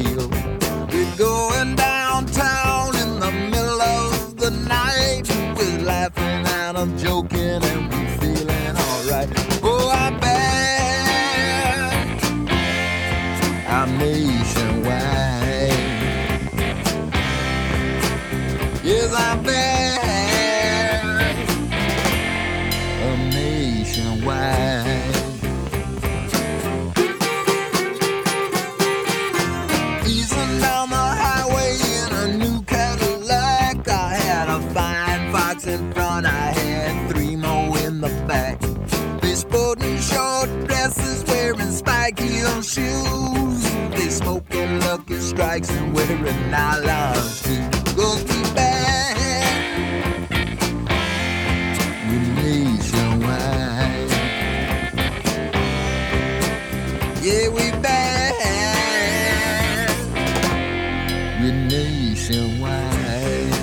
wheel. We're going downtown in the middle of the night. We're laughing and I'm joking and we're feeling alright. Oh, I'm back. I'm nationwide. Yes, I'm back. I'm nationwide. Easing down the highway in a new Cadillac. I had a fine fox in front, I had three more in the back. They sporting short dresses, wearing spike heel shoes. They smoking Lucky Strikes and wearing nylons too. Go keep back, we're nationwide. Yeah, we back, we're nationwide.